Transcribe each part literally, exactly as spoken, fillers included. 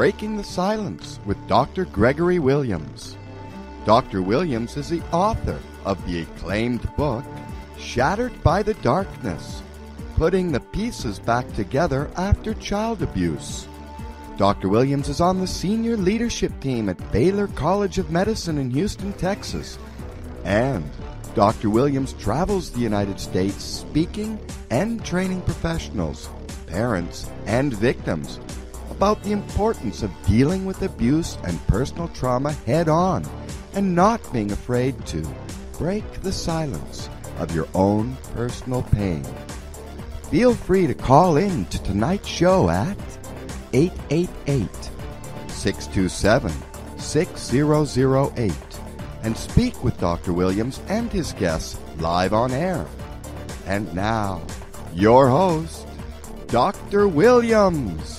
Breaking the Silence with Doctor Gregory Williams. Doctor Williams is the author of the acclaimed book, Shattered by the Darkness, Putting the Pieces Back Together After Child Abuse. Doctor Williams is on the senior leadership team at Baylor College of Medicine in Houston, Texas. And Doctor Williams travels the United States speaking and training professionals, parents, and victims about the importance of dealing with abuse and personal trauma head-on and not being afraid to break the silence of your own personal pain. Feel free to call in to tonight's show at eight eight eight, six two seven, six zero zero eight and speak with Doctor Williams and his guests live on air. And now, your host, Doctor Williams.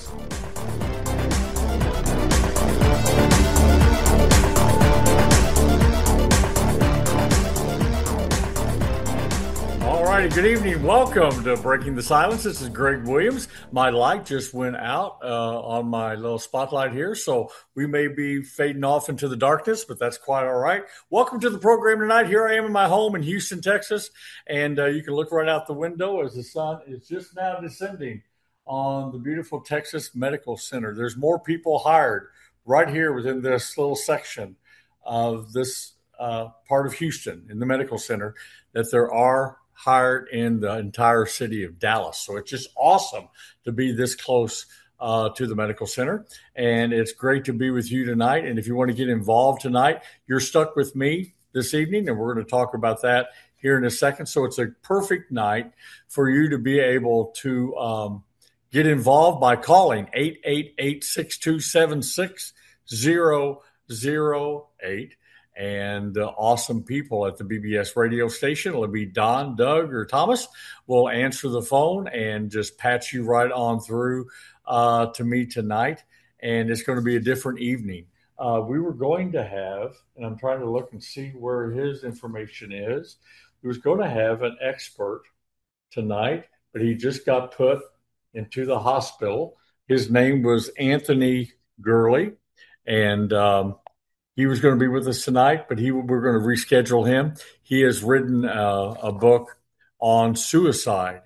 Good evening. Welcome to Breaking the Silence. This is Greg Williams. My light just went out uh, on my little spotlight here, so we may be fading off into the darkness, but that's quite all right. Welcome to the program tonight. Here I am in my home in Houston, Texas, and uh, you can look right out the window as the sun is just now descending on the beautiful Texas Medical Center. There's more people hired right here within this little section of this uh, part of Houston in the medical center that there are hired in the entire city of Dallas. So it's just awesome to be this close uh, to the medical center. And it's great to be with you tonight. And if you want to get involved tonight, you're stuck with me this evening, and we're going to talk about that here in a second. So it's a perfect night for you to be able to um, get involved by calling eight eight eight, six two seven, six zero zero eight. And uh, awesome people at the B B S radio station. It'll be Don, Doug, or Thomas will answer the phone and just patch you right on through uh, to me tonight. And it's going to be a different evening. Uh, we were going to have, and I'm trying to look and see where his information is. We was going to have an expert tonight, but he just got put into the hospital. His name was Anthony Gurley, and um, he was going to be with us tonight, but he we're going to reschedule him. He has written uh, a book on suicide,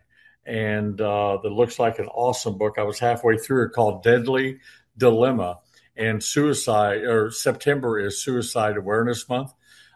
and uh, that looks like an awesome book. I was halfway through it, called Deadly Dilemma. And suicide, or September is Suicide Awareness Month,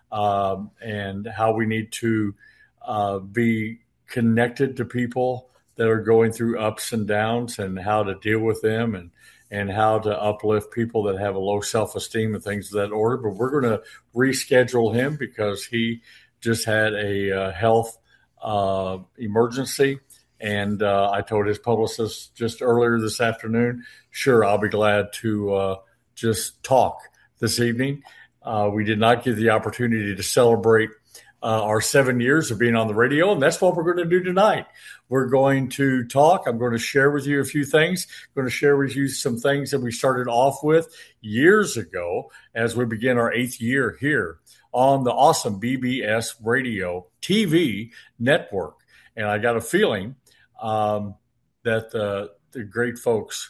um, and how we need to uh, be connected to people that are going through ups and downs, and how to deal with them, and and how to uplift people that have a low self-esteem and things of that order. But we're going to reschedule him because he just had a uh, health uh, emergency. And uh, I told his publicist just earlier this afternoon, sure, I'll be glad to uh, just talk this evening. Uh, we did not get the opportunity to celebrate Uh, our seven years of being on the radio, and that's what we're going to do tonight. We're going to talk. I'm going to share with you a few things. I'm going to share with you some things that we started off with years ago as we begin our eighth year here on the awesome B B S Radio T V network. And I got a feeling um, that the, the great folks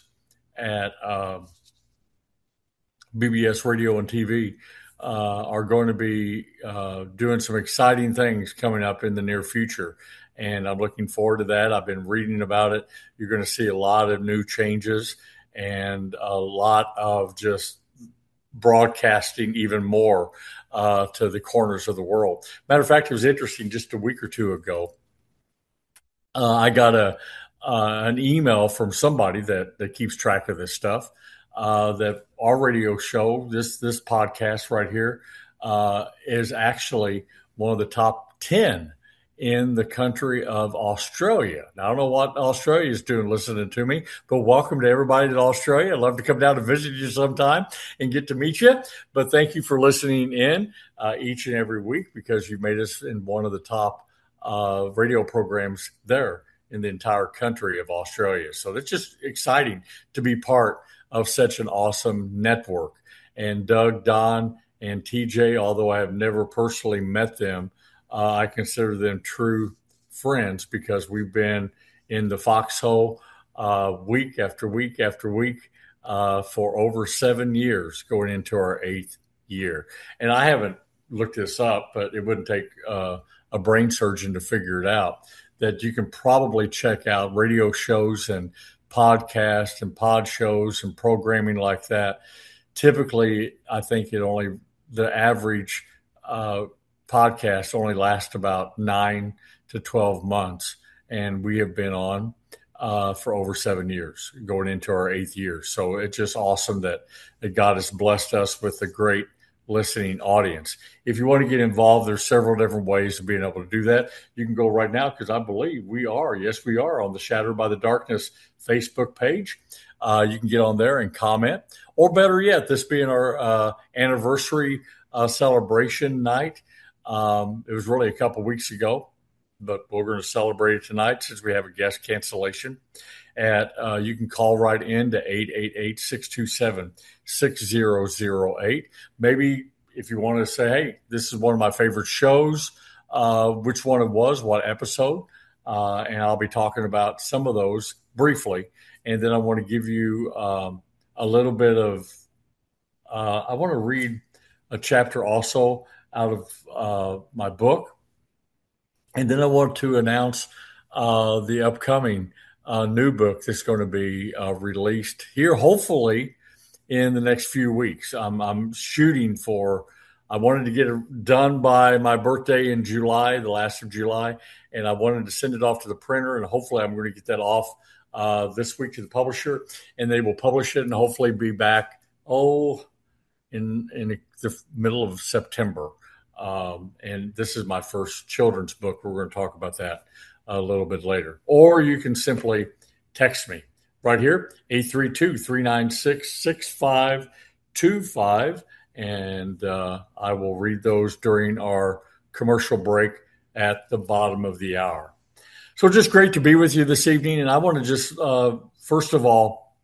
at um, B B S Radio and T V Uh, are going to be uh, doing some exciting things coming up in the near future. And I'm looking forward to that. I've been reading about it. You're going to see a lot of new changes and a lot of just broadcasting even more uh, to the corners of the world. Matter of fact, it was interesting just a week or two ago. Uh, I got a uh, an email from somebody that, that keeps track of this stuff. Uh, that our radio show, this this podcast right here, uh, is actually one of the top ten in the country of Australia. Now, I don't know what Australia is doing listening to me, but welcome to everybody to Australia. I'd love to come down to visit you sometime and get to meet you. But thank you for listening in uh, each and every week, because you made us in one of the top uh, radio programs there in the entire country of Australia. So it's just exciting to be part of such an awesome network. And Doug, Don, and T J, although I have never personally met them, uh, I consider them true friends, because we've been in the foxhole uh, week after week after week uh, for over seven years, going into our eighth year. And I haven't looked this up, but it wouldn't take uh, a brain surgeon to figure it out, that you can probably check out radio shows and podcasts and pod shows and programming like that. Typically, I think it only, the average uh, podcast only lasts about nine to twelve months. And we have been on uh, for over seven years, going into our eighth year. So it's just awesome that, that God has blessed us with a great listening audience. If you want to get involved, there's several different ways of being able to do that. You can go right now, because I believe we are, yes, we are on the Shattered by the Darkness Facebook page. Uh, you can get on there and comment, or better yet, this being our uh, anniversary uh, celebration night. Um, it was really a couple weeks ago, but we're going to celebrate it tonight since we have a guest cancellation. At uh, you can call right in to eight eight eight, six two seven, six zero zero eight. Maybe if you want to say, hey, this is one of my favorite shows, uh, which one it was, what episode, uh, and I'll be talking about some of those briefly. And then I want to give you um, a little bit of, uh, I want to read a chapter also out of uh, my book. And then I want to announce uh, the upcoming uh, new book that's going to be uh, released here, hopefully in the next few weeks. I'm, I'm shooting for, I wanted to get it done by my birthday in July, the last of July, and I wanted to send it off to the printer, and hopefully I'm going to get that off uh, this week to the publisher, and they will publish it and hopefully be back, oh, in, in the middle of September. Um, and this is my first children's book. We're going to talk about that a little bit later. Or you can simply text me right here, eight three two, three nine six, six five two five, and uh, I will read those during our commercial break at the bottom of the hour. So just great to be with you this evening, and I want to just, uh, first of all,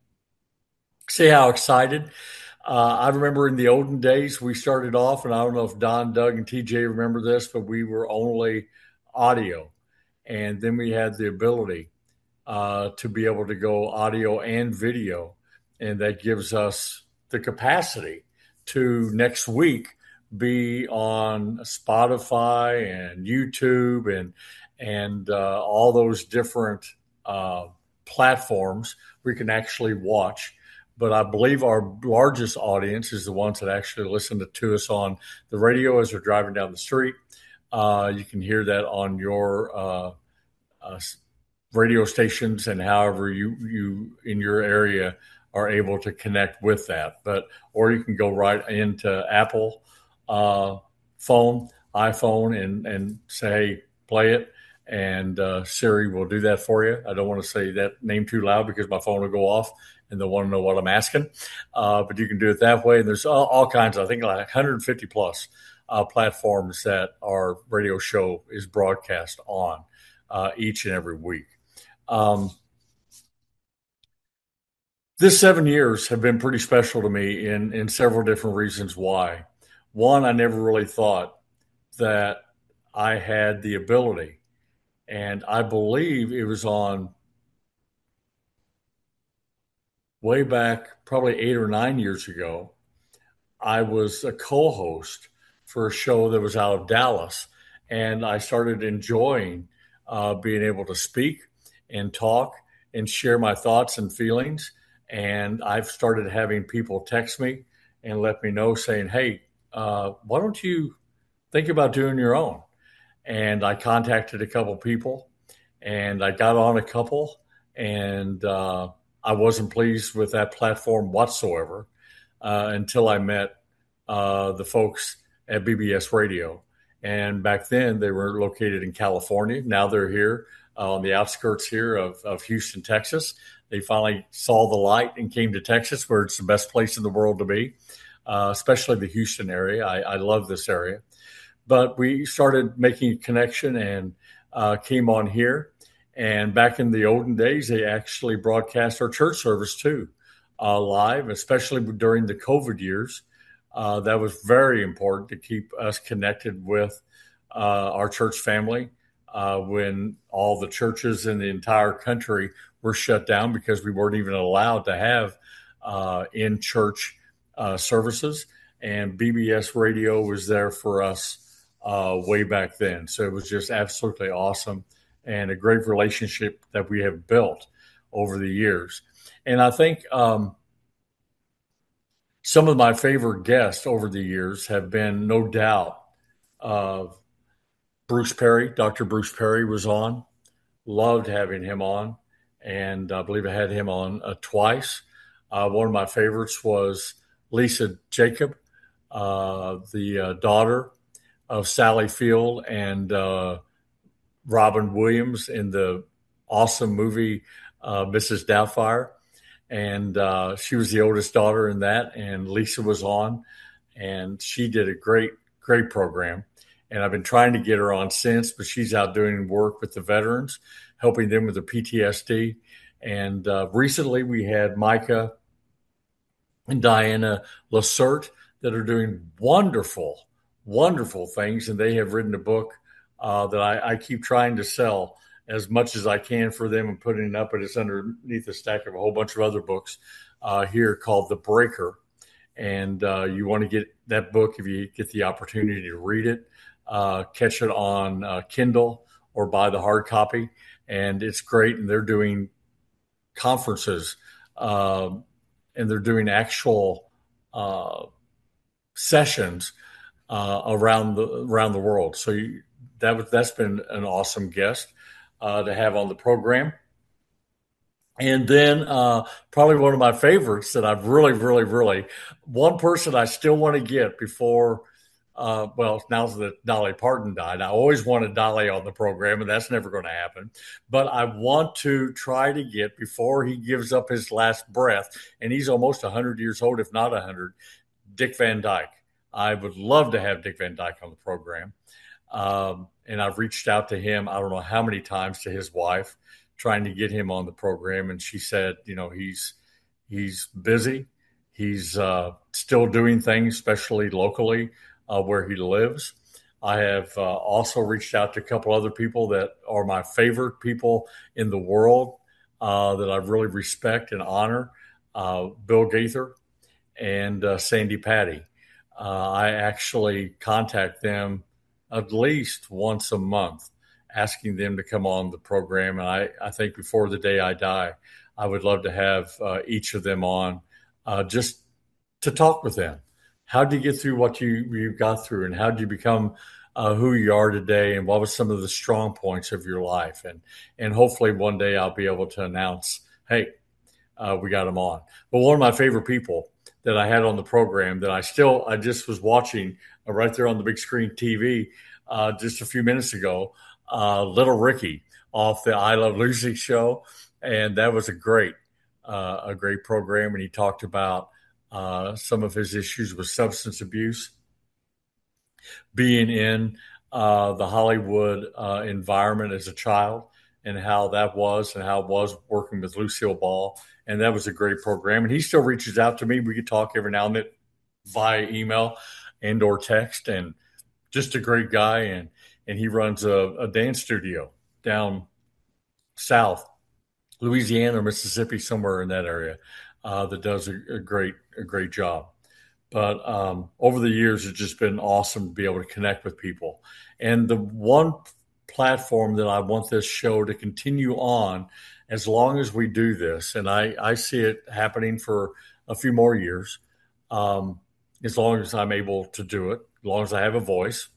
say how excited Uh, I remember in the olden days, we started off, and I don't know if Don, Doug, and T J remember this, but we were only audio. And then we had the ability uh, to be able to go audio and video. And that gives us the capacity to next week be on Spotify and YouTube and, and uh, all those different uh, platforms we can actually watch. But I believe our largest audience is the ones that actually listen to, to us on the radio as they're driving down the street. Uh, you can hear that on your uh, uh, radio stations and however you, you in your area are able to connect with that. But or you can go right into Apple uh, phone, iPhone, and, and say, hey, play it. And uh, Siri will do that for you. I don't want to say that name too loud because my phone will go off and they'll want to know what I'm asking. Uh, but you can do it that way. And there's all, all kinds of, I think like one hundred fifty plus uh, platforms that our radio show is broadcast on uh, each and every week. Um, this seven years have been pretty special to me in, in several different reasons why. One, I never really thought that I had the ability. And I believe it was on way back, probably eight or nine years ago. I was a co-host for a show that was out of Dallas. And I started enjoying uh, being able to speak and talk and share my thoughts and feelings. And I've started having people text me and let me know saying, hey, uh, why don't you think about doing your own? And I contacted a couple people, and I got on a couple, and uh, I wasn't pleased with that platform whatsoever uh, until I met uh, the folks at B B S Radio. And back then, they were located in California. Now they're here uh, on the outskirts here of, of Houston, Texas. They finally saw the light and came to Texas, where it's the best place in the world to be, uh, especially the Houston area. I, I love this area. But we started making a connection and uh, came on here. And back in the olden days, they actually broadcast our church service too, uh, live, especially during the COVID years. Uh, that was very important to keep us connected with uh, our church family uh, when all the churches in the entire country were shut down because we weren't even allowed to have uh, in church uh, services. And B B S Radio was there for us uh, way back then. So it was just absolutely awesome and a great relationship that we have built over the years. And I think um, some of my favorite guests over the years have been, no doubt, uh, Bruce Perry. Doctor Bruce Perry was on. Loved having him on. And I believe I had him on uh, twice. Uh, one of my favorites was Lisa Jacob, uh, the uh, daughter of Sally Field and uh, Robin Williams in the awesome movie uh, Missus Doubtfire. And uh, she was the oldest daughter in that, and Lisa was on, and she did a great, great program. And I've been trying to get her on since, but she's out doing work with the veterans, helping them with their P T S D. And uh, recently we had Micah and Diana Lacerte that are doing wonderful, wonderful things. And they have written a book uh, that I, I keep trying to sell as much as I can for them and putting it up, but it's underneath a stack of a whole bunch of other books uh, here called The Breaker. And uh, you want to get that book if you get the opportunity to read it, uh, catch it on uh, Kindle or buy the hard copy. And it's great. And they're doing conferences uh, and they're doing actual uh, sessions uh, around the around the world. So you, that was, that's been an awesome guest Uh, to have on the program. And then uh, probably one of my favorites that I've really, really, really, one person I still want to get before, uh, well, now that Dolly Parton died, I always wanted Dolly on the program, and that's never going to happen. But I want to try to get, before he gives up his last breath, and he's almost one hundred years old, if not one hundred, Dick Van Dyke. I would love to have Dick Van Dyke on the program. Um, and I've reached out to him, I don't know how many times, to his wife, trying to get him on the program. And she said, you know, he's, he's busy. He's uh, still doing things, especially locally uh, where he lives. I have uh, also reached out to a couple other people that are my favorite people in the world uh, that I really respect and honor. Uh, Bill Gaither and uh, Sandy Patty. Uh, I actually contact them at least once a month, asking them to come on the program. And I, I think before the day I die, I would love to have uh, each of them on uh, just to talk with them. How did you get through what you, you got through, and how did you become uh, who you are today, and what was some of the strong points of your life? And, and hopefully one day I'll be able to announce, hey, uh, we got them on. But one of my favorite people that I had on the program that I still, I just was watching uh, right there on the big screen T V uh, just a few minutes ago, uh, Little Ricky off the I Love Lucy show. And that was a great, uh, a great program. And he talked about uh, some of his issues with substance abuse, being in uh, the Hollywood uh, environment as a child, and how that was, and how it was working with Lucille Ball. And that was a great program. And he still reaches out to me. We could talk every now and then via email and or text, and just a great guy. And, and he runs a, a dance studio down south, Louisiana or Mississippi, somewhere in that area, uh, that does a, a great, a great job. But um, over the years, it's just been awesome to be able to connect with people. And the one platform that I want this show to continue on as long as we do this, and I, I see it happening for a few more years, um, as long as I'm able to do it, as long as I have a voice,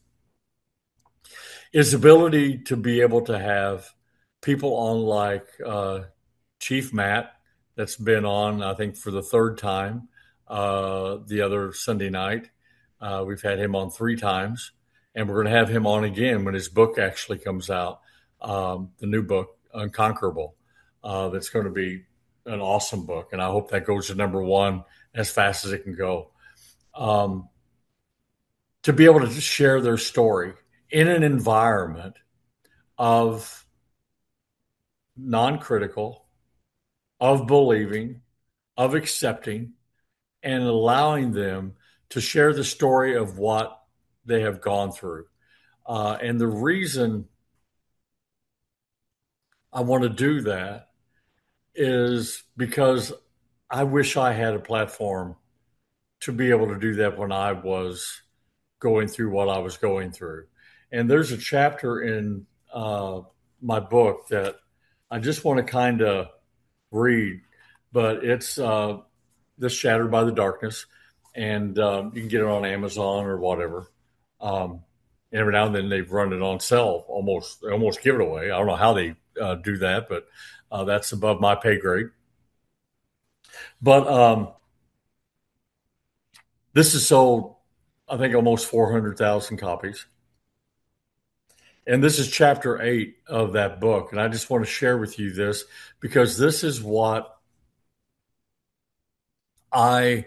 is the ability to be able to have people on like uh, Chief Matt, that's been on, I think, for the third time uh, the other Sunday night. Uh, we've had him on three times, and we're going to have him on again when his book actually comes out, um, the new book, Unconquerable. Uh, that's going to be an awesome book, and I hope that goes to number one as fast as it can go. Um, to be able to share their story in an environment of non-critical, of believing, of accepting, and allowing them to share the story of what they have gone through. Uh, and the reason I want to do that is because I wish I had a platform to be able to do that when I was going through what I was going through. And there's a chapter in uh, my book that I just want to kind of read, but it's uh, this Shattered by the Darkness, and um, you can get it on Amazon or whatever. Um, and every now and then they've run it on sale, almost they almost give it away. I don't know how they uh, do that, but uh, that's above my pay grade. But um, this is sold, I think, almost four hundred thousand copies. And this is chapter eight of that book. And I just want to share with you this because this is what I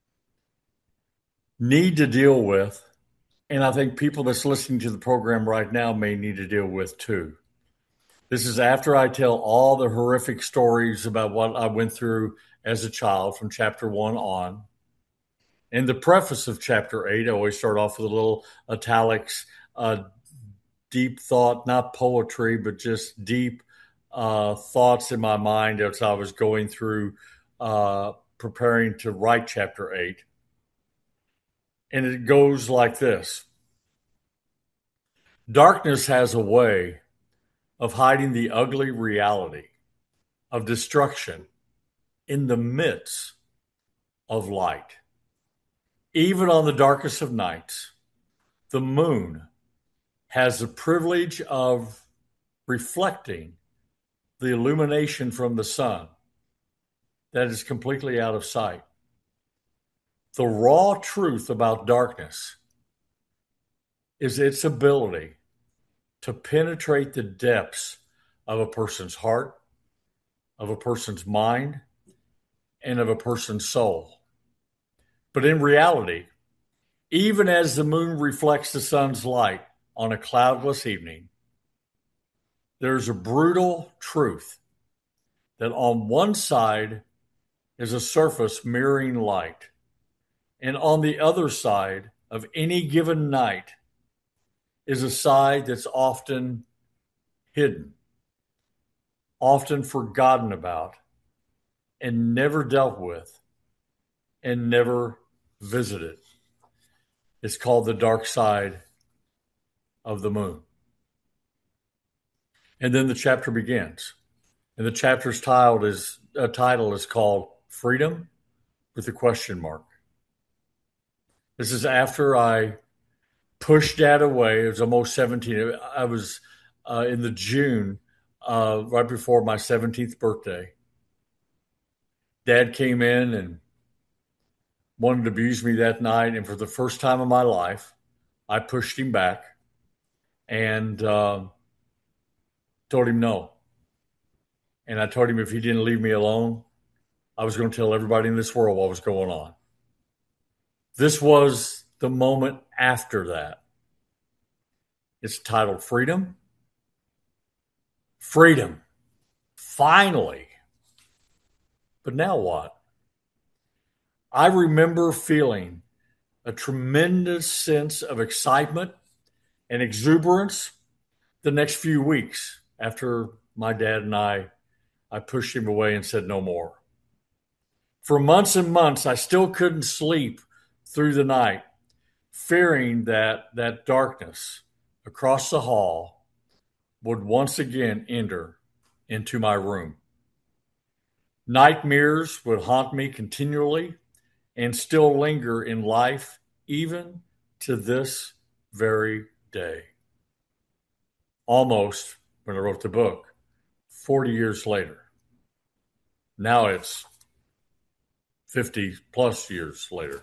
need to deal with. And I think people that's listening to the program right now may need to deal with too. This is after I tell all the horrific stories about what I went through as a child from chapter one on. In the preface of chapter eight, I always start off with a little italics, uh, deep thought, not poetry, but just deep uh, thoughts in my mind as I was going through uh, preparing to write chapter eight. And it goes like this. Darkness has a way of hiding the ugly reality of destruction in the midst of light. Even on the darkest of nights, the moon has the privilege of reflecting the illumination from the sun that is completely out of sight. The raw truth about darkness is its ability to penetrate the depths of a person's heart, of a person's mind, and of a person's soul. But in reality, even as the moon reflects the sun's light on a cloudless evening, there's a brutal truth that on one side is a surface mirroring light, and on the other side of any given night is a side that's often hidden, often forgotten about, and never dealt with, and never visited. It's called the dark side of the moon. And then the chapter begins. And the chapter's title is, uh, title is called Freedom with a question mark. This is after I pushed Dad away. It was almost seventeen. I was uh, in the June, uh, right before my seventeenth birthday. Dad came in and wanted to abuse me that night. And for the first time in my life, I pushed him back and uh, told him no. And I told him if he didn't leave me alone, I was going to tell everybody in this world what was going on. This was the moment after that. It's titled Freedom. Freedom. Finally. But now what? I remember feeling a tremendous sense of excitement and exuberance the next few weeks after my dad and I, I pushed him away and said no more. For months and months, I still couldn't sleep through the night, fearing that that darkness across the hall would once again enter into my room. Nightmares would haunt me continually and still linger in life even to this very day. Almost, when I wrote the book, forty years later. Now it's fifty plus years later.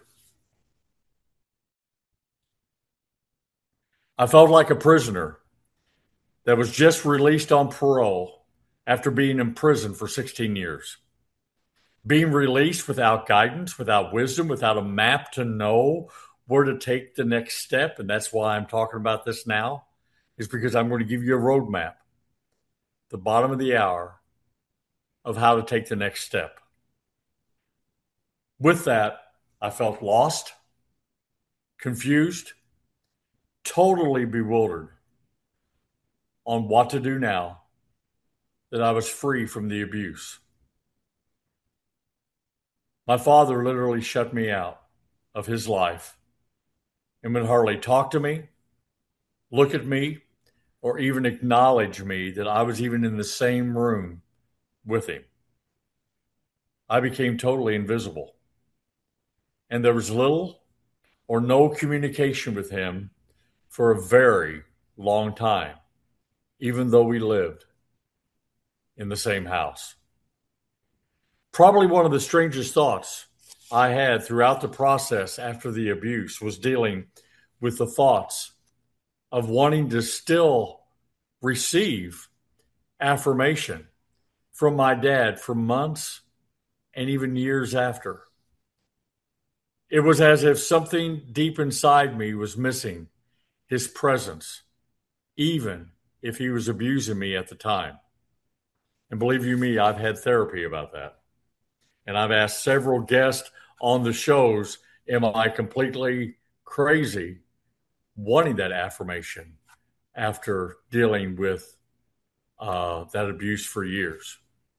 I felt like a prisoner that was just released on parole after being in prison for sixteen years. Being released without guidance, without wisdom, without a map to know where to take the next step, and that's why I'm talking about this now, is because I'm going to give you a roadmap, the bottom of the hour, of how to take the next step. With that, I felt lost, confused, totally bewildered on what to do now that I was free from the abuse. My father literally shut me out of his life and would hardly talk to me, look at me, or even acknowledge me that I was even in the same room with him. I became totally invisible, and there was little or no communication with him for a very long time, even though we lived in the same house. Probably one of the strangest thoughts I had throughout the process after the abuse was dealing with the thoughts of wanting to still receive affirmation from my dad for months and even years after. It was as if something deep inside me was missing his presence, even if he was abusing me at the time. And believe you me, I've had therapy about that. And I've asked several guests on the shows, am I completely crazy wanting that affirmation after dealing with uh, that abuse for years?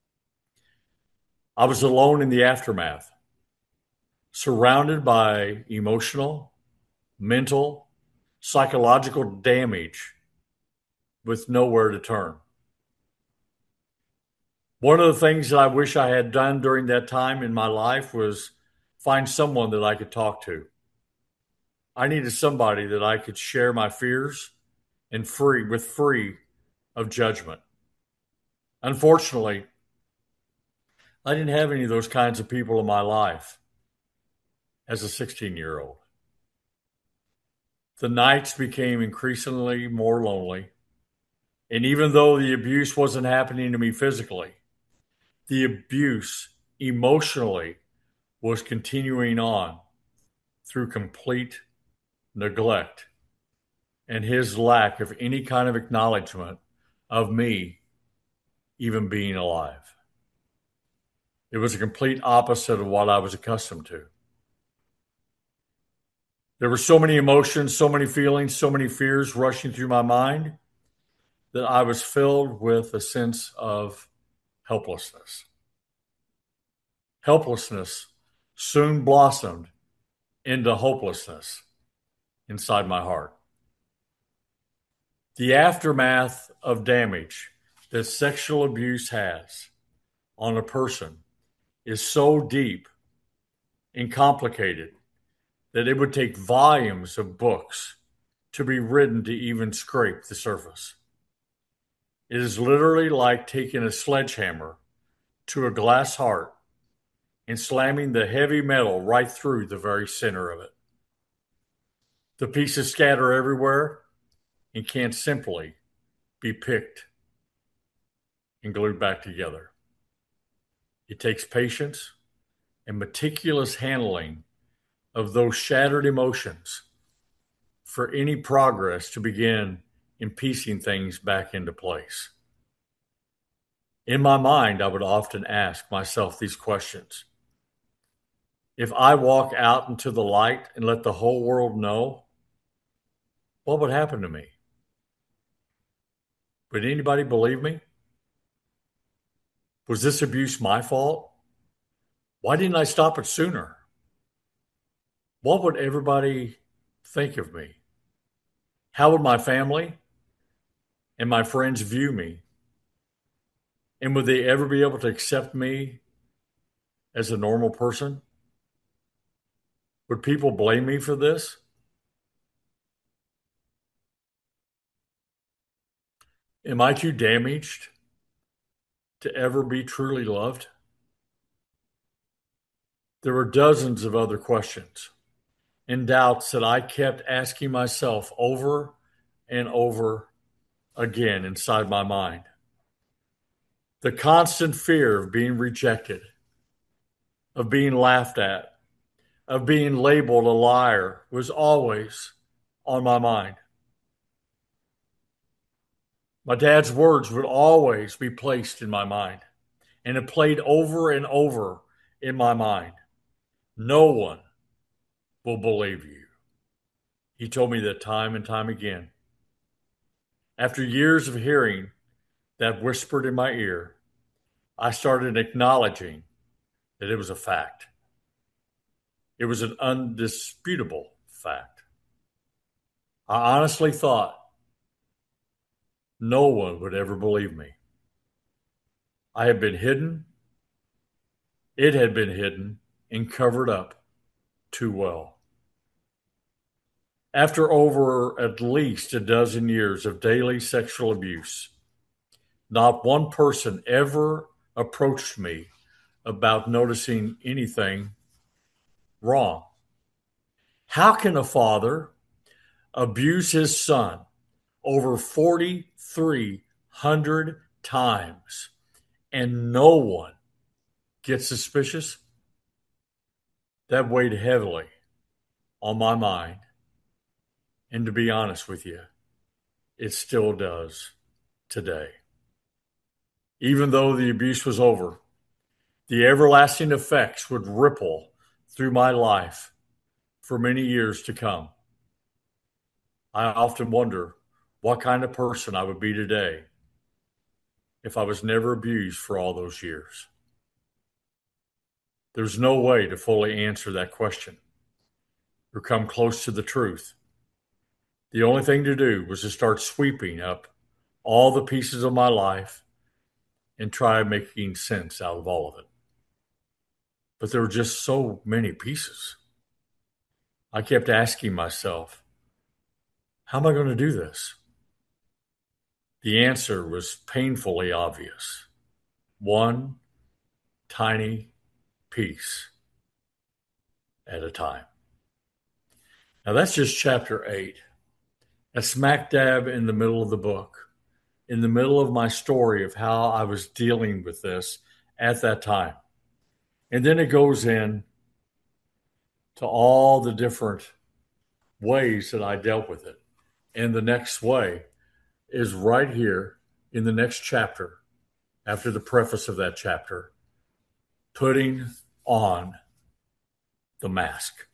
I was alone in the aftermath, surrounded by emotional, mental, psychological damage with nowhere to turn. One of the things that I wish I had done during that time in my life was find someone that I could talk to. I needed somebody that I could share my fears and free with free of judgment. Unfortunately, I didn't have any of those kinds of people in my life as a sixteen-year-old. The nights became increasingly more lonely, and even though the abuse wasn't happening to me physically, the abuse emotionally was continuing on through complete neglect and his lack of any kind of acknowledgement of me even being alive. It was a complete opposite of what I was accustomed to. There were so many emotions, so many feelings, so many fears rushing through my mind that I was filled with a sense of helplessness. Helplessness soon blossomed into hopelessness inside my heart. The aftermath of damage that sexual abuse has on a person is so deep and complicated that it would take volumes of books to be written to even scrape the surface. It is literally like taking a sledgehammer to a glass heart and slamming the heavy metal right through the very center of it. The pieces scatter everywhere and can't simply be picked and glued back together. It takes patience and meticulous handling of those shattered emotions for any progress to begin in piecing things back into place. In my mind, I would often ask myself these questions. If I walk out into the light and let the whole world know, what would happen to me? Would anybody believe me? Was this abuse my fault? Why didn't I stop it sooner? What would everybody think of me? How would my family and my friends view me? And would they ever be able to accept me as a normal person? Would people blame me for this? Am I too damaged to ever be truly loved? There were dozens of other questions and doubts that I kept asking myself over and over again inside my mind. The constant fear of being rejected, of being laughed at, of being labeled a liar was always on my mind. My dad's words would always be placed in my mind, and it played over and over in my mind. No one will believe you. He told me that time and time again. After years of hearing that whispered in my ear, I started acknowledging that it was a fact. It was an undisputable fact. I honestly thought no one would ever believe me. I had been hidden. It had been hidden and covered up too well. After over at least a dozen years of daily sexual abuse, not one person ever approached me about noticing anything wrong. How can a father abuse his son over forty-three hundred times and no one gets suspicious? That weighed heavily on my mind. And to be honest with you, it still does today. Even though the abuse was over, the everlasting effects would ripple through my life for many years to come. I often wonder what kind of person I would be today if I was never abused for all those years. There's no way to fully answer that question or come close to the truth. The only thing to do was to start sweeping up all the pieces of my life and try making sense out of all of it. But there were just so many pieces. I kept asking myself, how am I going to do this? The answer was painfully obvious. One tiny piece at a time. Now that's just chapter eight. That's smack dab in the middle of the book, in the middle of my story of how I was dealing with this at that time. And then it goes in to all the different ways that I dealt with it. And the next way is right here in the next chapter, after the preface of that chapter, putting on the mask.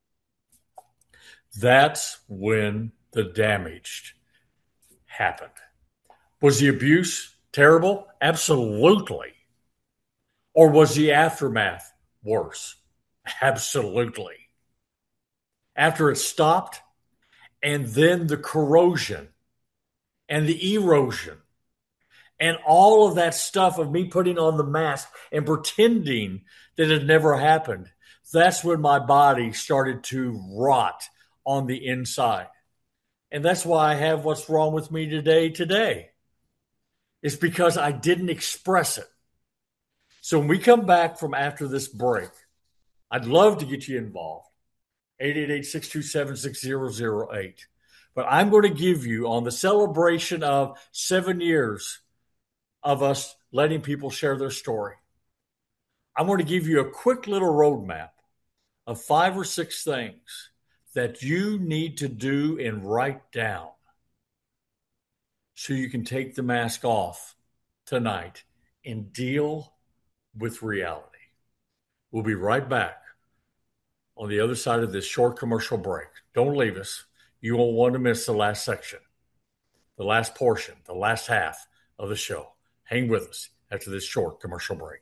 That's when the damage happened. Was the abuse terrible? Absolutely. Or was the aftermath worse? Absolutely. After it stopped, and then the corrosion and the erosion and all of that stuff of me putting on the mask and pretending that it never happened, that's when my body started to rot on the inside. And that's why I have what's wrong with me today today. It's because I didn't express it. So when we come back from after this break, I'd love to get you involved. eight eight eight, six two seven, six zero zero eight. But I'm going to give you, on the celebration of seven years of us letting people share their story, I'm going to give you a quick little roadmap of five or six things that you need to do and write down so you can take the mask off tonight and deal with reality. We'll be right back on the other side of this short commercial break. Don't leave us. You won't want to miss the last section, the last portion, the last half of the show. Hang with us after this short commercial break.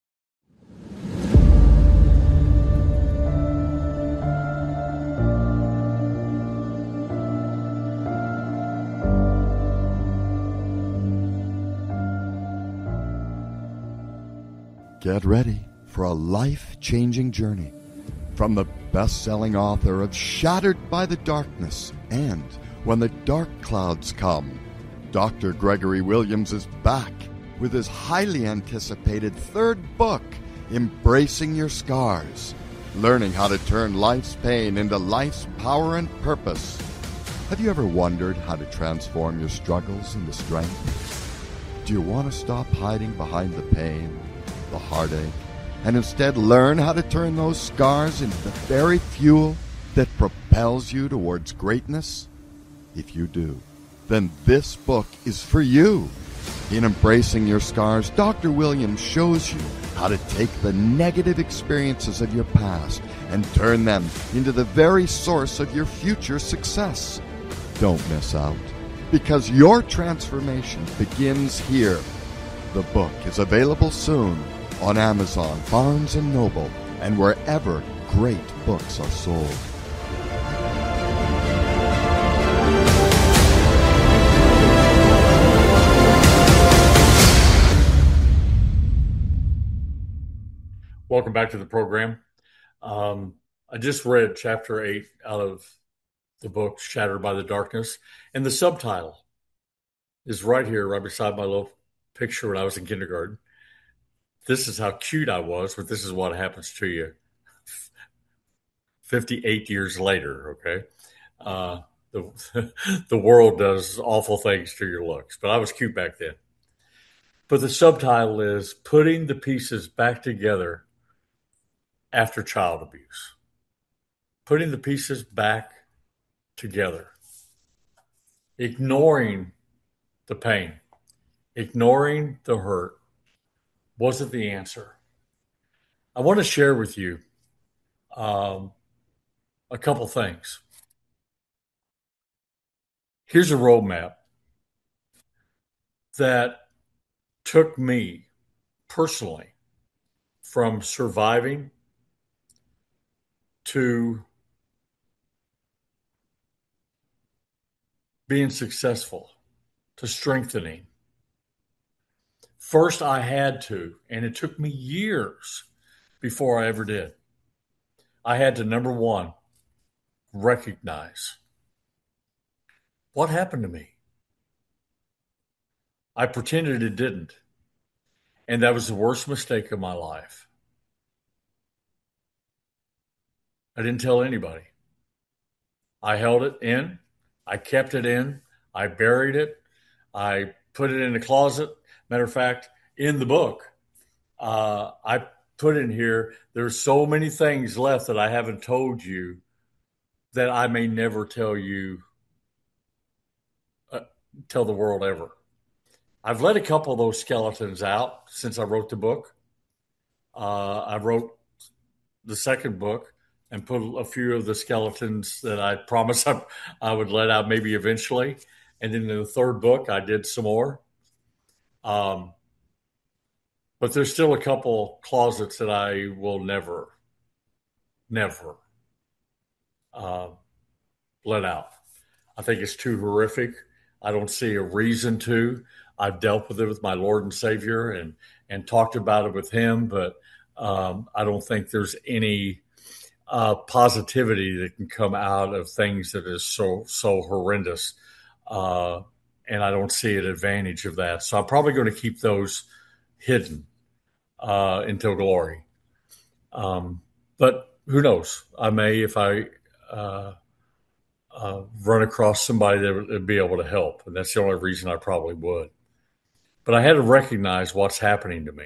Get ready for a life-changing journey from the best-selling author of Shattered by the Darkness and When the Dark Clouds Come. Doctor Gregory Williams is back with his highly anticipated third book, Embracing Your Scars, learning how to turn life's pain into life's power and purpose. Have you ever wondered how to transform your struggles into strength? Do you want to stop hiding behind the pain, the heartache, and instead learn how to turn those scars into the very fuel that propels you towards greatness? If you do, then this book is for you. In Embracing Your Scars, Doctor Williams shows you how to take the negative experiences of your past and turn them into the very source of your future success. Don't miss out, because your transformation begins here. The book is available soon on Amazon, Barnes and Noble, and wherever great books are sold. Welcome back to the program. Um, I just read chapter eight out of the book Shattered by the Darkness, and the subtitle is right here, right beside my little picture when I was in kindergarten. This is how cute I was, but this is what happens to you fifty-eight years later, okay? Uh, the, the world does awful things to your looks, but I was cute back then. But the subtitle is Putting the Pieces Back Together After Child Abuse. Putting the pieces back together. Ignoring the pain, ignoring the hurt wasn't the answer. I want to share with you um, a couple things. Here's a roadmap that took me personally from surviving to being successful, to strengthening. First, I had to, and it took me years before I ever did. I had to, number one, recognize what happened to me. I pretended it didn't, and that was the worst mistake of my life. I didn't tell anybody. I held it in. I kept it in. I buried it. I put it in the closet. Matter of fact, in the book, uh, I put in here, there's so many things left that I haven't told you that I may never tell you, uh, tell the world ever. I've let a couple of those skeletons out since I wrote the book. Uh, I wrote the second book and put a few of the skeletons that I promised I, I would let out maybe eventually. And then in the third book, I did some more. Um, but there's still a couple closets that I will never, never uh, let out. I think it's too horrific. I don't see a reason to. I've dealt with it with my Lord and Savior and and talked about it with Him, but um, I don't think there's any uh, positivity that can come out of things that is so so horrendous, uh, and I don't see an advantage of that. So I'm probably going to keep those hidden uh, until glory. Um, but who knows? I may, if I uh, uh, run across somebody that would be able to help, and that's the only reason I probably would. But I had to recognize what's happening to me.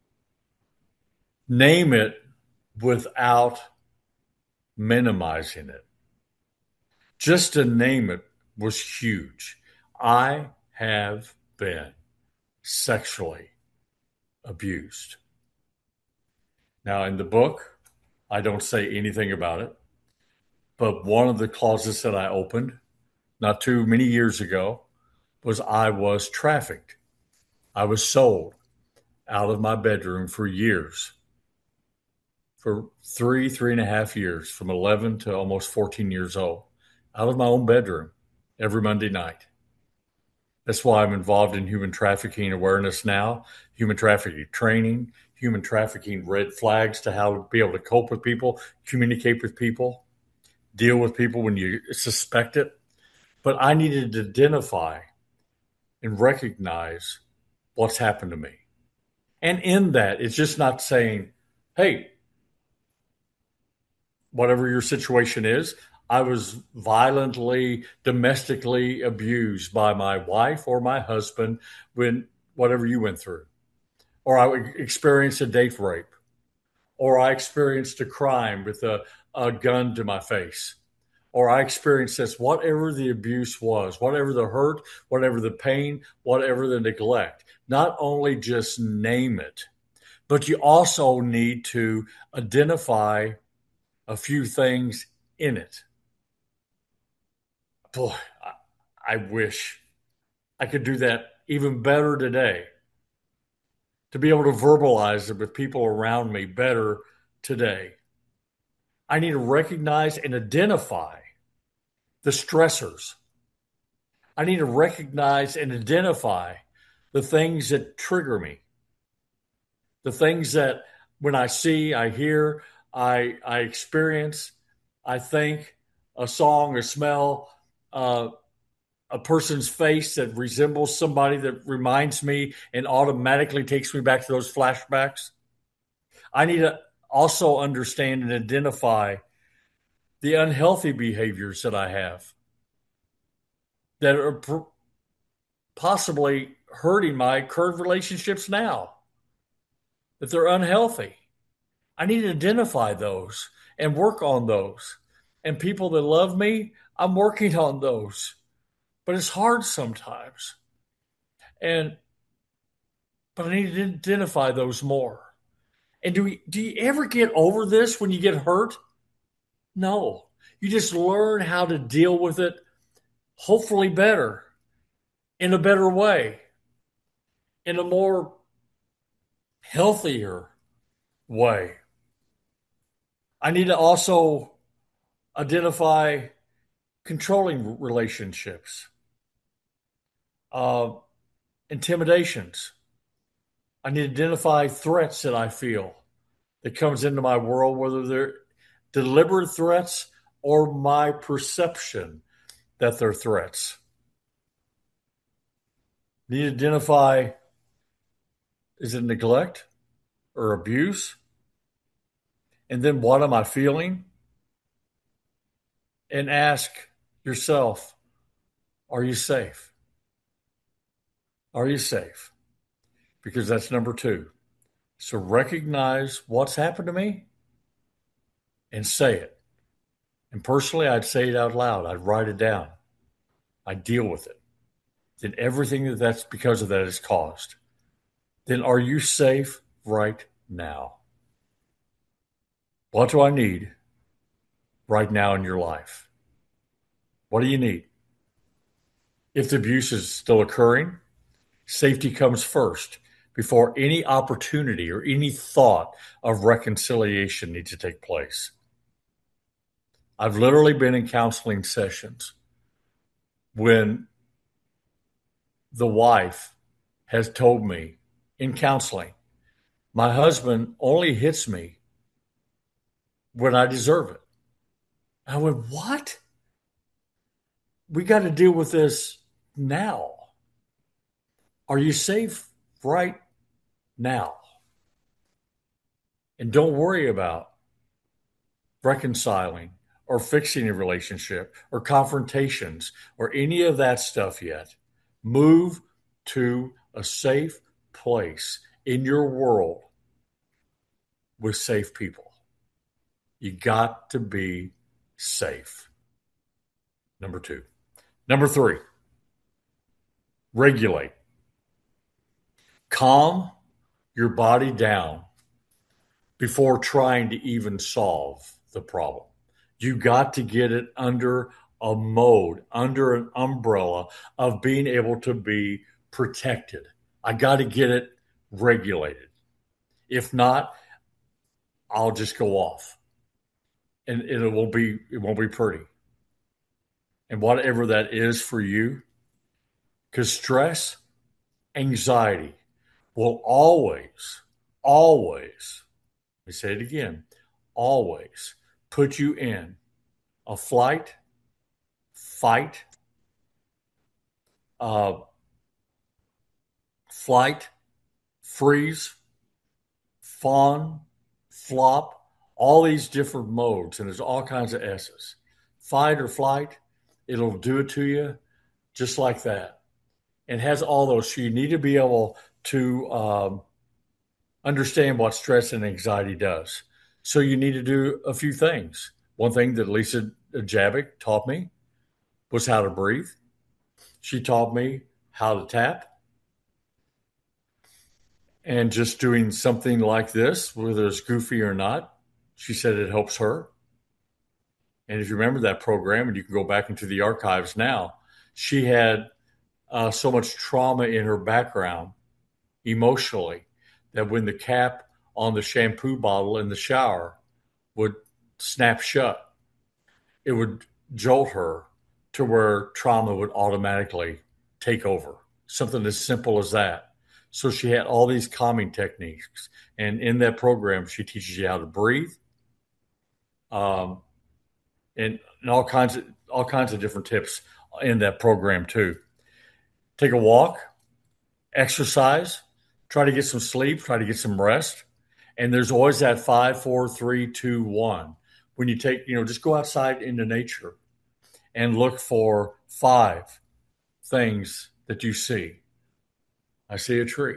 Name it without minimizing it. Just to name it was huge. I have been sexually abused. Now, in the book, I don't say anything about it, but one of the closets that I opened not too many years ago was I was trafficked. I was sold out of my bedroom for years, for three, three and a half years, from eleven to almost fourteen years old, out of my own bedroom every Monday night. That's why I'm involved in human trafficking awareness now, human trafficking training, human trafficking red flags to how to be able to cope with people, communicate with people, deal with people when you suspect it. But I needed to identify and recognize what's happened to me. And in that, it's just not saying, hey, whatever your situation is, I was violently, domestically abused by my wife or my husband when whatever you went through. Or I experienced a date rape. Or I experienced a crime with a, a gun to my face. Or I experienced this, whatever the abuse was, whatever the hurt, whatever the pain, whatever the neglect. Not only just name it, but you also need to identify a few things in it. Boy, I, I wish I could do that even better today. To be able to verbalize it with people around me better today. I need to recognize and identify the stressors. I need to recognize and identify the things that trigger me, the things that when I see, I hear, I, I experience, I think, a song, a smell, uh, a person's face that resembles somebody that reminds me and automatically takes me back to those flashbacks. I need to also understand and identify the unhealthy behaviors that I have that are pr- possibly hurting my current relationships now, that they're unhealthy. I need to identify those and work on those. And people that love me, I'm working on those. But it's hard sometimes. And but I need to identify those more. And do we do you ever get over this when you get hurt? No. You just learn how to deal with it, hopefully better, in a better way, in a more healthier way. I need to also identify controlling relationships, uh, intimidations. I need to identify threats that I feel that comes into my world, whether they're deliberate threats or my perception that they're threats. Need to identify, is it neglect or abuse? And then what am I feeling? And ask yourself, are you safe? Are you safe? Because that's number two. So recognize what's happened to me and say it. And personally, I'd say it out loud. I'd write it down. I'd deal with it. Then everything that that's because of that is caused. Then are you safe right now? What do I need right now in your life? What do you need? If the abuse is still occurring, safety comes first before any opportunity or any thought of reconciliation needs to take place. I've literally been in counseling sessions when the wife has told me in counseling, my husband only hits me when I deserve it. I went, what? We got to deal with this now. Are you safe right now? And don't worry about reconciling or fixing a relationship or confrontations or any of that stuff yet. Move to a safe place in your world with safe people. You got to be safe. Number two. Number three, regulate. Calm your body down before trying to even solve the problem. You got to get it under a mode, under an umbrella of being able to be protected. I got to get it regulated. If not, I'll just go off. And it won't be it won't be pretty. And whatever that is for you, because stress, anxiety will always, always, let me say it again, always put you in a flight, fight, uh, flight, freeze, fawn, flop, all these different modes, and there's all kinds of S's. Fight or flight, it'll do it to you just like that. And has all those. So you need to be able to um, understand what stress and anxiety does. So you need to do a few things. One thing that Lisa Jabic taught me was how to breathe. She taught me how to tap. And just doing something like this, whether it's goofy or not, she said it helps her. And if you remember that program, and you can go back into the archives now, she had uh, so much trauma in her background emotionally that when the cap on the shampoo bottle in the shower would snap shut. It would jolt her to where trauma would automatically take over. Something as simple as that. So she had all these calming techniques. And in that program, she teaches you how to breathe, um, and, and all kinds of all kinds of different tips in that program too. Take a walk, exercise, try to get some sleep, try to get some rest. And there's always that five, four, three, two, one. When you take, you know, just go outside into nature and look for five things that you see. I see a tree.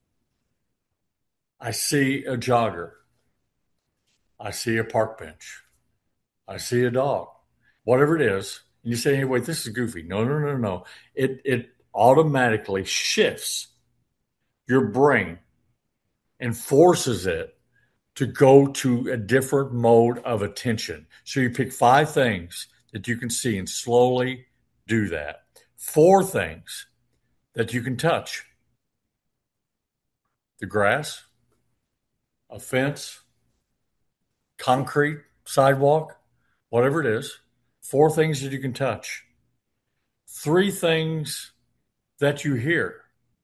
I see a jogger. I see a park bench. I see a dog. Whatever it is, and you say, hey, wait, this is goofy. No, no, no, no. It it automatically shifts your brain and forces it to go to a different mode of attention. So you pick five things that you can see and slowly do that. Four things that you can touch: the grass, a fence, concrete, sidewalk, whatever it is. Four things that you can touch. Three things that you hear.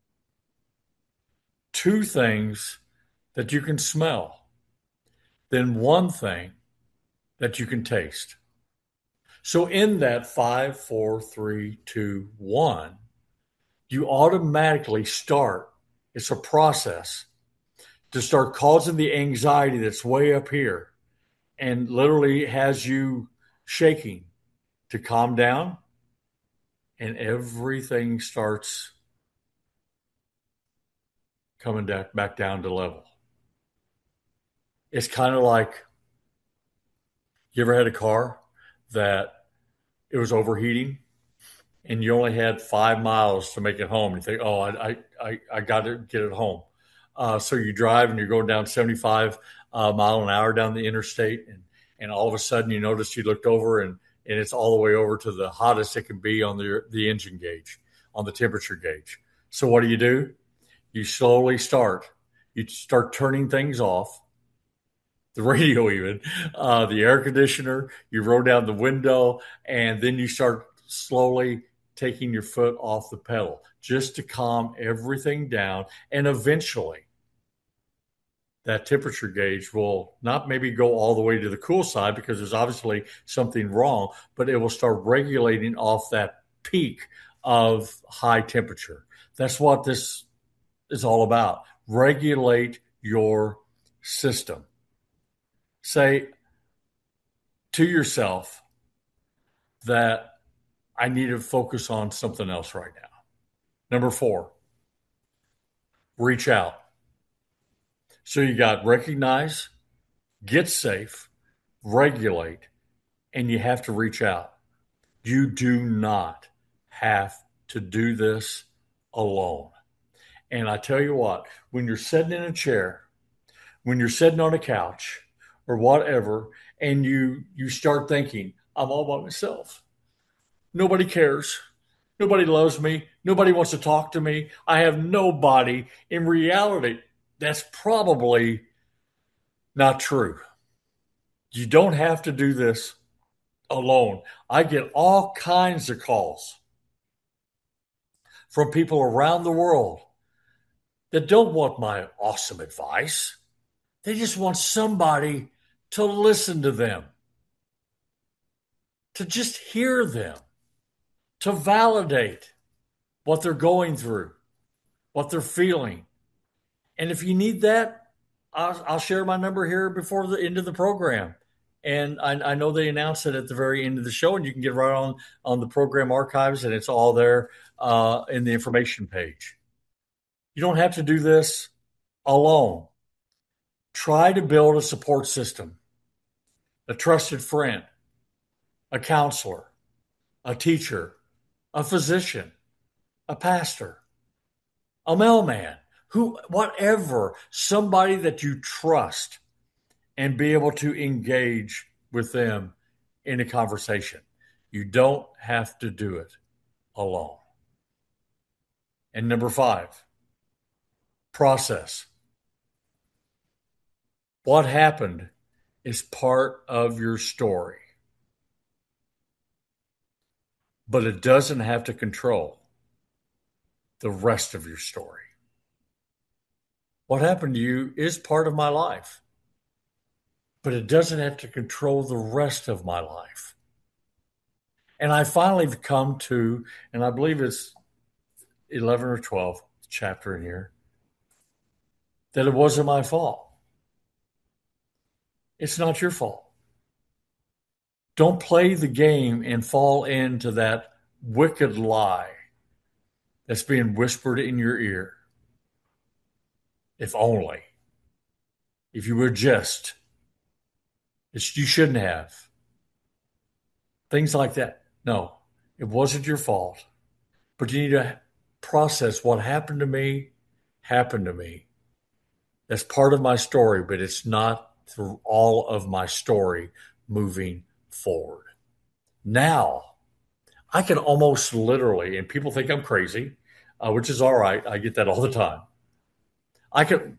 Two things that you can smell. Then one thing that you can taste. So in that five, four, three, two, one, you automatically start, it's a process, to start causing the anxiety that's way up here and literally has you shaking to calm down, and everything starts coming back down to level. It's kind of like, you ever had a car that it was overheating and you only had five miles to make it home? You think, oh, I I I got to get it home. Uh, so you drive and you're going down seventy-five uh, mile an hour down the interstate, and and all of a sudden you notice you looked over and and it's all the way over to the hottest it can be on the the engine gauge, on the temperature gauge. So what do you do? You slowly start. You start turning things off, the radio even, uh, the air conditioner. You roll down the window, and then you start slowly taking your foot off the pedal just to calm everything down. And eventually, that temperature gauge will not maybe go all the way to the cool side because there's obviously something wrong, but it will start regulating off that peak of high temperature. That's what this is all about. Regulate your system. Say to yourself that I need to focus on something else right now. Number four, reach out. So you got recognize, get safe, regulate, and you have to reach out. You do not have to do this alone. And I tell you what, when you're sitting in a chair, when you're sitting on a couch or whatever, and you you start thinking, I'm all by myself. Nobody cares. Nobody loves me. Nobody wants to talk to me. I have nobody. In reality, that's probably not true. You don't have to do this alone. I get all kinds of calls from people around the world that don't want my awesome advice. They just want somebody to listen to them, to just hear them, to validate what they're going through, what they're feeling. And if you need that, I'll, I'll share my number here before the end of the program. And I, I know they announce it at the very end of the show, and you can get right on, on the program archives, and it's all there uh, in the information page. You don't have to do this alone. Try to build a support system, a trusted friend, a counselor, a teacher, a physician, a pastor, a mailman, who, whatever, somebody that you trust, and be able to engage with them in a conversation. You don't have to do it alone. And number five, process. What happened is part of your story, but it doesn't have to control the rest of your story. What happened to you is part of my life, but it doesn't have to control the rest of my life. And I finally have come to, and I believe it's eleven or twelve chapter in here, that it wasn't my fault. It's not your fault. Don't play the game and fall into that wicked lie that's being whispered in your ear. If only. If you were just. It's, you shouldn't have. Things like that. No, it wasn't your fault. But you need to process what happened to me, happened to me. That's part of my story, but it's not through all of my story moving forward. Now, I can almost literally, and people think I'm crazy, uh, which is all right. I get that all the time. I can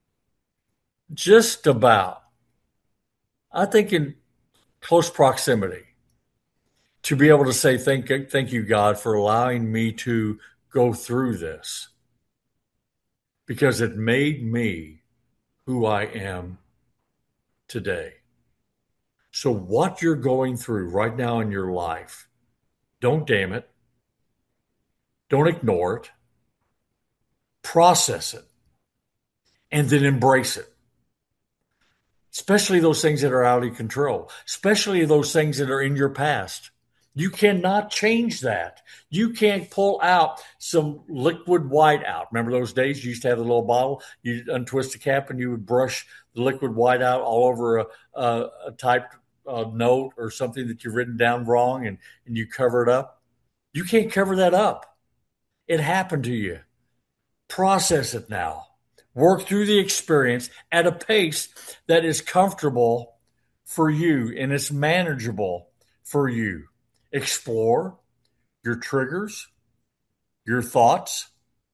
just about, I think in close proximity, to be able to say, thank, thank you, God, for allowing me to go through this, because it made me who I am today. So what you're going through right now in your life, don't damn it. Don't ignore it. Process it. And then embrace it. Especially those things that are out of control. Especially those things that are in your past. You cannot change that. You can't pull out some liquid whiteout. Remember those days you used to have a little bottle? You'd untwist the cap and you would brush the liquid whiteout all over a, a, a typed uh, note or something that you've written down wrong, and, and you cover it up. You can't cover that up. It happened to you. Process it now. Work through the experience at a pace that is comfortable for you and it's manageable for you. Explore your triggers, your thoughts,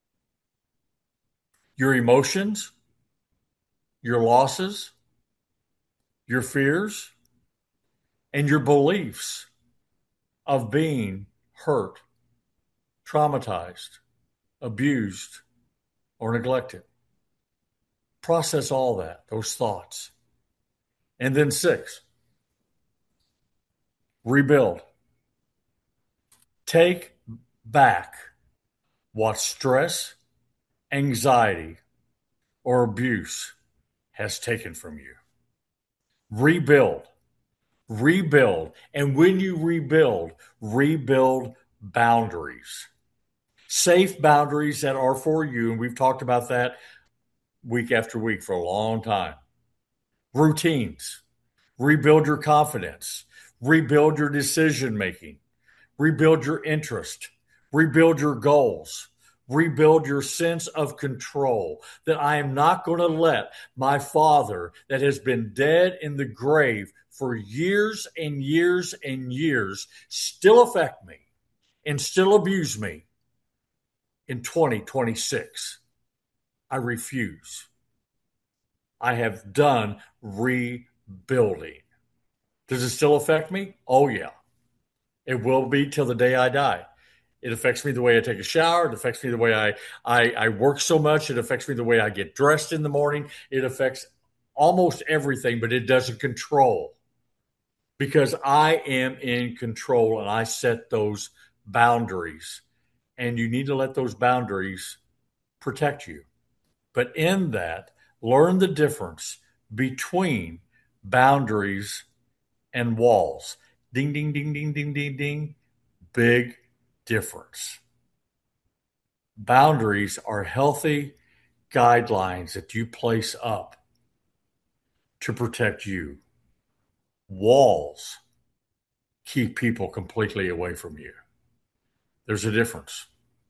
your emotions, your losses, your fears, and your beliefs of being hurt, traumatized, abused, or neglected. Process all that, those thoughts. And then six, rebuild. Take back what stress, anxiety, or abuse has taken from you. Rebuild. Rebuild. And when you rebuild, rebuild boundaries. Safe boundaries that are for you. And we've talked about that week after week for a long time. Routines. Rebuild your confidence. Rebuild your decision making. Rebuild your interest. Rebuild your goals. Rebuild your sense of control, that I am not going to let my father that has been dead in the grave for years and years and years still affect me and still abuse me in twenty twenty-six. I refuse. I have done rebuilding. Does it still affect me? Oh, yeah. It will be till the day I die. It affects me the way I take a shower. It affects me the way I, I, I work so much. It affects me the way I get dressed in the morning. It affects almost everything, but it doesn't control, because I am in control and I set those boundaries. And you need to let those boundaries protect you. But in that, learn the difference between boundaries and walls. Ding, ding, ding, ding, ding, ding, ding. Big difference. Boundaries are healthy guidelines that you place up to protect you. Walls keep people completely away from you. There's a difference.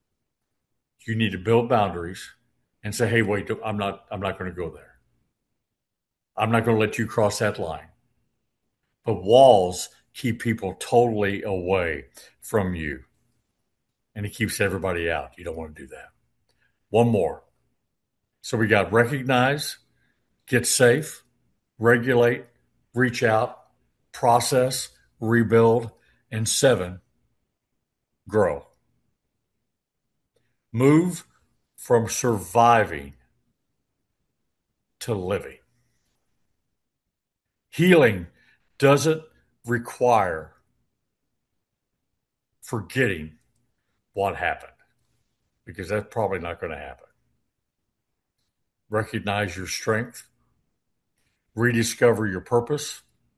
You need to build boundaries and say, hey, wait, I'm not, I'm not going to go there. I'm not going to let you cross that line. But walls keep people totally away from you. And it keeps everybody out. You don't want to do that. One more. So we got recognize, get safe, regulate, reach out, process, rebuild, and seven, grow. Move from surviving to living. Healing doesn't require forgetting what happened, because that's probably not going to happen. Recognize your strength, rediscover your purpose,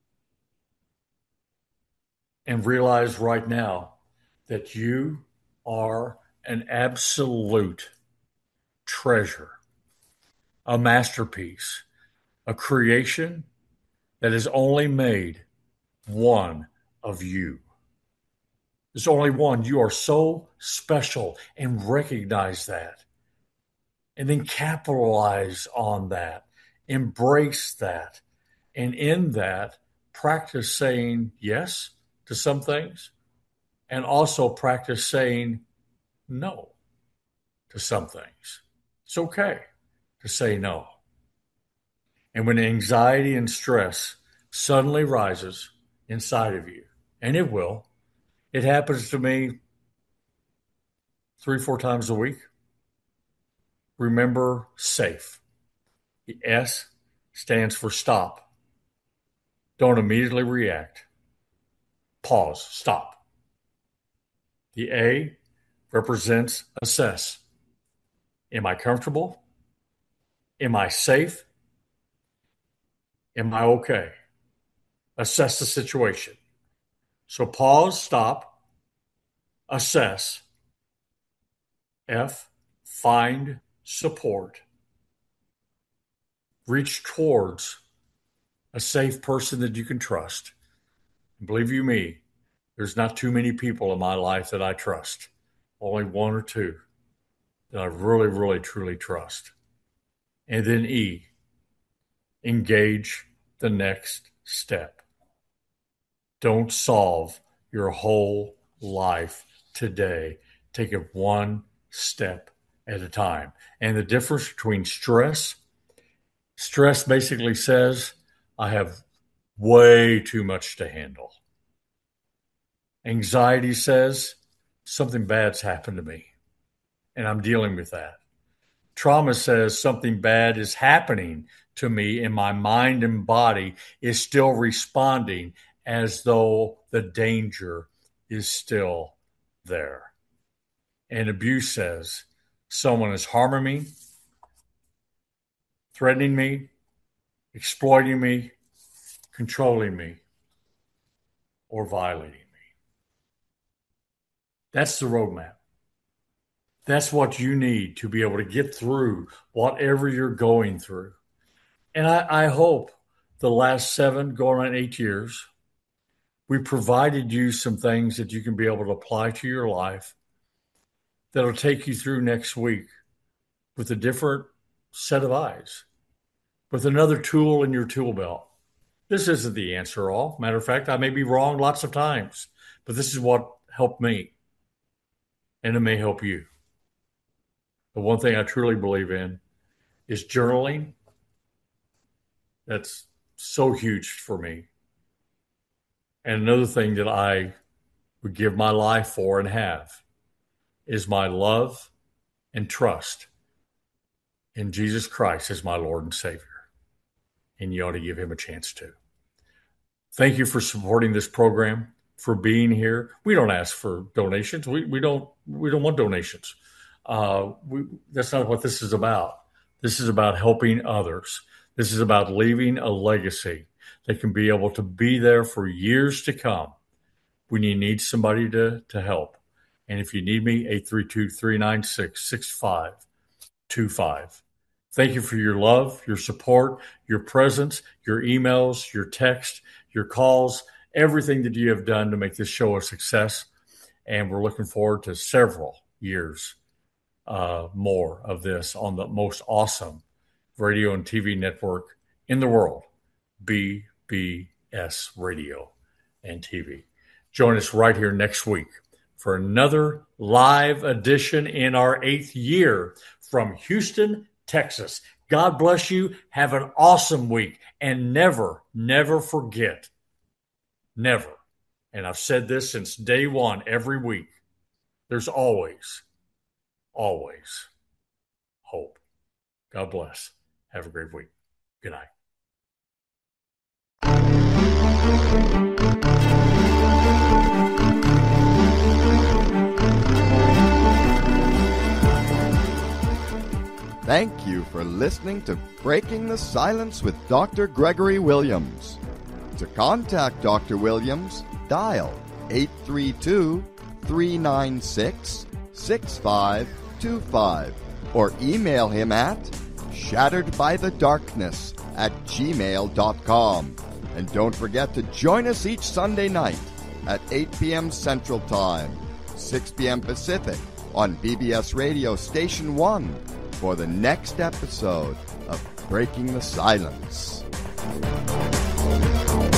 and realize right now that you are an absolute treasure, a masterpiece, a creation that is only made one of you. There's only one. You are so special, and recognize that. And then capitalize on that. Embrace that. And in that, practice saying yes to some things, and also practice saying no to some things. It's okay to say no. And when anxiety and stress suddenly rises inside of you, and it will, it happens to me three, four times a week. Remember SAFE. The S stands for stop. Don't immediately react. Pause. Stop. The A represents assess. Am I comfortable? Am I safe? Am I okay? Assess the situation. So pause, stop, assess. F, find support. Reach towards a safe person that you can trust. And believe you me, there's not too many people in my life that I trust. Only one or two that I really, really, truly trust. And then E, engage the next step. Don't solve your whole life today. Take it one step at a time. And the difference between stress, stress basically says, I have way too much to handle. Anxiety says, something bad's happened to me, and I'm dealing with that. Trauma says something bad is happening to me, and my mind and body is still responding as though the danger is still there. And abuse says someone is harming me, threatening me, exploiting me, controlling me, or violating me. That's the roadmap. That's what you need to be able to get through whatever you're going through. And I, I hope the last seven, going on eight years, we provided you some things that you can be able to apply to your life that'll take you through next week with a different set of eyes, with another tool in your tool belt. This isn't the answer all. Matter of fact, I may be wrong lots of times, but this is what helped me, and it may help you. The one thing I truly believe in is journaling. That's so huge for me. And another thing that I would give my life for and have is my love and trust in Jesus Christ as my Lord and Savior. And you ought to give him a chance to. Thank you for supporting this program, for being here. We don't ask for donations. We we don't we don't want donations. Uh, we, that's not what this is about. This is about helping others. This is about leaving a legacy that can be able to be there for years to come when you need somebody to, to help. And if you need me, eight three two, three nine six, six five two five. Thank you for your love, your support, your presence, your emails, your text, your calls, everything that you have done to make this show a success. And we're looking forward to several years uh, more of this on the most awesome radio and T V network in the world, B B S Radio and T V. Join us right here next week for another live edition in our eighth year from Houston, Texas. God bless you. Have an awesome week. And never, never forget, never, and I've said this since day one every week, there's always, always hope. God bless. Have a great week. Good night. Thank you for listening to Breaking the Silence with Doctor Gregory Williams. To contact Doctor Williams, dial eight three two, three nine six, six five two five or email him at shatteredbythedarkness at gmail dot com. And don't forget to join us each Sunday night at eight p.m. Central Time, six p.m. Pacific on B B S Radio Station one for the next episode of Breaking the Silence.